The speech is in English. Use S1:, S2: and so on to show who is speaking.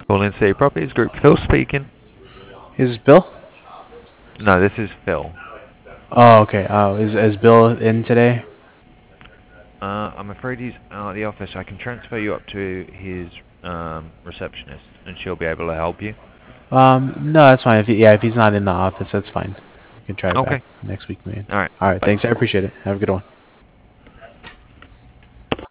S1: Calling City Properties Group. Phil speaking.
S2: Is Bill?
S1: No, this is Phil.
S2: Oh, okay. Oh, is Bill in today?
S1: I'm afraid he's out of the office. I can transfer you up to his receptionist, and she'll be able to help you.
S2: No, that's fine. If he's not in the office, that's fine. You can try it back
S1: Okay.
S2: next week, maybe.
S1: All right.
S2: All right.
S1: Bye.
S2: Thanks. I appreciate it. Have a good one.